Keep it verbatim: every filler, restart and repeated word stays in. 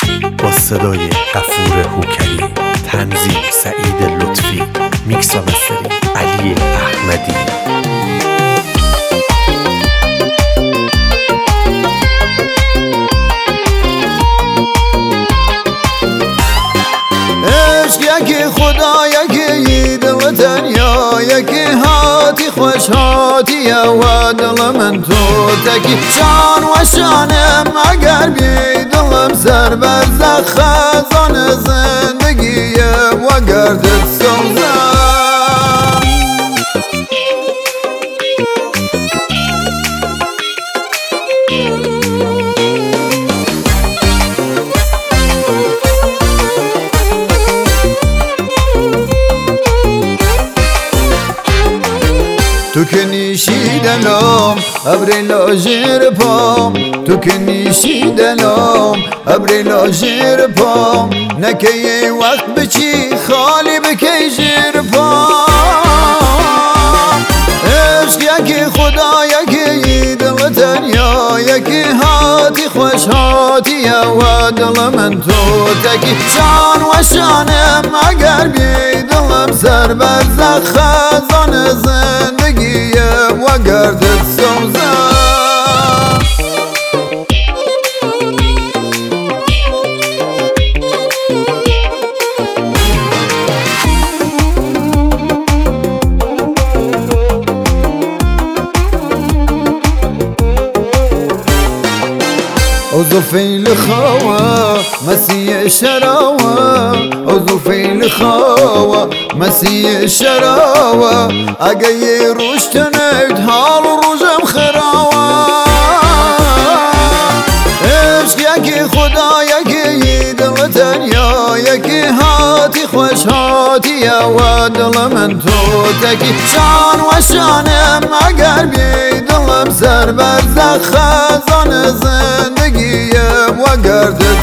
با صدای غفور هوکری، تنظیم سعید لطفی، میکس و مسترینگ علی احمدی. یکی خدا یکی دل تنیا، یکی هاتی خوش هاتی و دل من تو تکی. شان و شانم اگر بی دلم سر برزخ خزان زندگیم و گردت سوزم. تو که نیشی دلم ابری لاجر پام، تو که نیشی دلم ابری لاجر پام. نکه یه وقت بچی خالی بکی جر پام. عشق یکی خدا یکی دل تنیا، یکی هاتی خوش هاتی و دل من تو تکی. شان و شانم اگر بی دلم سر برزخ خزان زندگیم و گردت سوزم. عضو فیل خوا مسیح شراوه، عضو فیل خوا مسیح شراوه. اگه یه روش تنید حال روزم خراوه. عشق یکی خدا یکی دل تنیا، یکی هاتی خوش هاتی و دل من تو تکی. شان و شانم اگر بی دلم سر برزخ خزان زندگیم و گردت